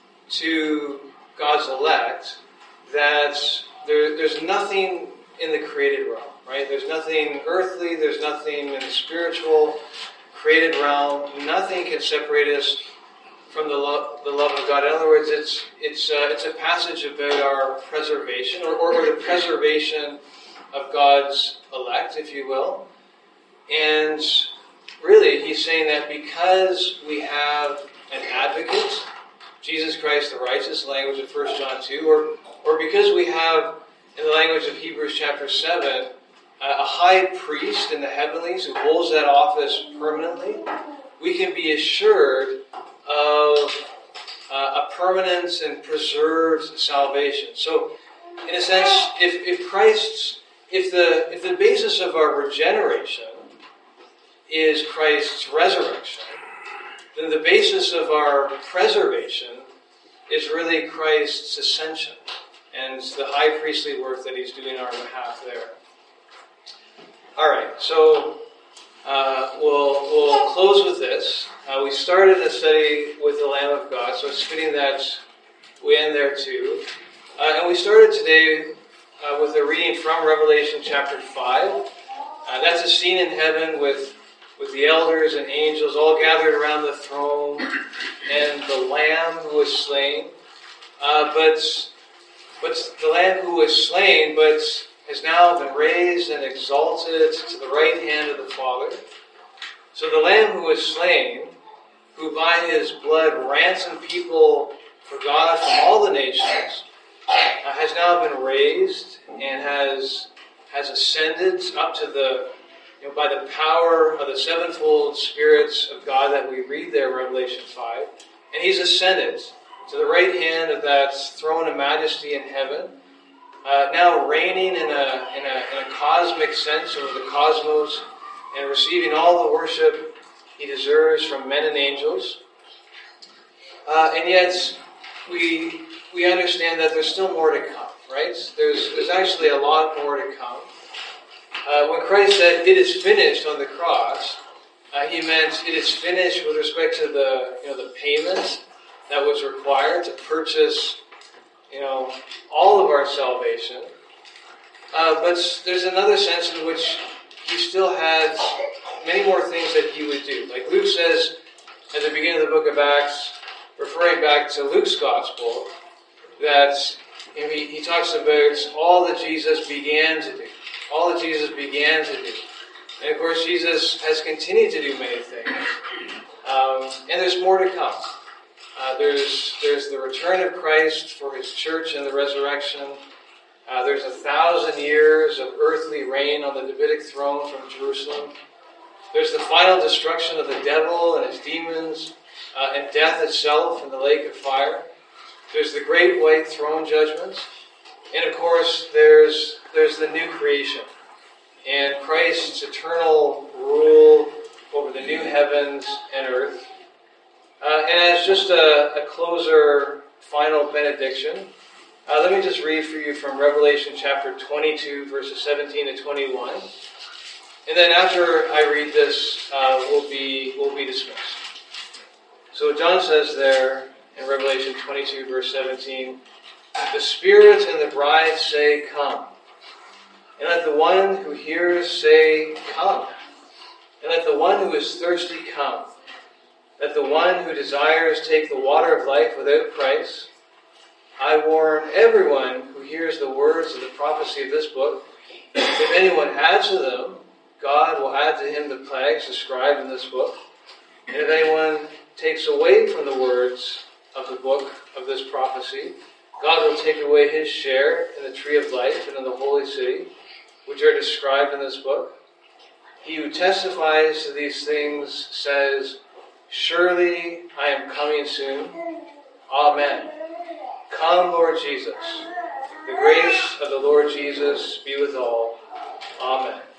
to God's elect that there, there's nothing in the created realm, right? There's nothing earthly, there's nothing in the spiritual created realm. Nothing can separate us from the love, the love of God. In other words, it's it's uh, it's a passage about our preservation, or, or the preservation of God's elect, if you will. And really, he's saying that because we have an advocate, Jesus Christ the righteous, the language of First John two, or or because we have, in the language of Hebrews chapter seven, a high priest in the heavenlies who holds that office permanently, we can be assured of uh, a permanent and preserved salvation. So, in a sense, if, if Christ's, if the if the basis of our regeneration is Christ's resurrection, then the basis of our preservation is really Christ's ascension and the high priestly work that he's doing on our behalf there. All right, so uh, we'll we'll close with this. Uh, we started a study with the Lamb of God, so it's fitting that we end there too. Uh, and we started today uh, with a reading from Revelation chapter five. Uh, that's a scene in heaven with with the elders and angels all gathered around the throne and the Lamb who was slain. Uh, but but the Lamb who was slain, but has now been raised and exalted to the right hand of the Father. So the Lamb who was slain, who by his blood ransomed people for God from all the nations, uh, has now been raised and has has ascended up to the, you know, by the power of the sevenfold spirits of God that we read there in Revelation five. And he's ascended to the right hand of that throne of majesty in heaven, uh, now reigning in a, in, a, in a cosmic sense over the cosmos and receiving all the worship he deserves from men and angels. Uh, and yet, we we understand that there's still more to come, right? There's there's actually a lot more to come. Uh, when Christ said, "It is finished" on the cross, uh, he meant it is finished with respect to the you know the payment that was required to purchase you know all of our salvation. Uh, but there's another sense in which he still had many more things that he would do. Like Luke says at the beginning of the book of Acts, referring back to Luke's gospel, that you know, he, he talks about all that Jesus began to do. All that Jesus began to do. And of course, Jesus has continued to do many things. Um, and there's more to come. Uh, there's, there's the return of Christ for his church and the resurrection. Uh, there's a thousand years of earthly reign on the Davidic throne from Jerusalem. There's the final destruction of the devil and his demons, uh, and death itself in the lake of fire. There's the great white throne judgment. And of course, there's there's the new creation and Christ's eternal rule over the new heavens and earth. Uh, and as just a, a closer, final benediction, uh, let me just read for you from Revelation chapter twenty-two, verses seventeen to twenty-one. And then after I read this, uh, we'll be we'll be dismissed. So John says there in Revelation twenty-two, verse seventeen, "The Spirit and the bride say, 'Come.' And let the one who hears say, 'Come.' And let the one who is thirsty come. Let the one who desires take the water of life without price. I warn everyone who hears the words of the prophecy of this book. If anyone adds to them, God will add to him the plagues described in this book. And if anyone takes away from the words of the book of this prophecy, God will take away his share in the tree of life and in the holy city, which are described in this book. He who testifies to these things says, surely I am coming soon. Amen. Come, Lord Jesus. The grace of the Lord Jesus be with all. Amen.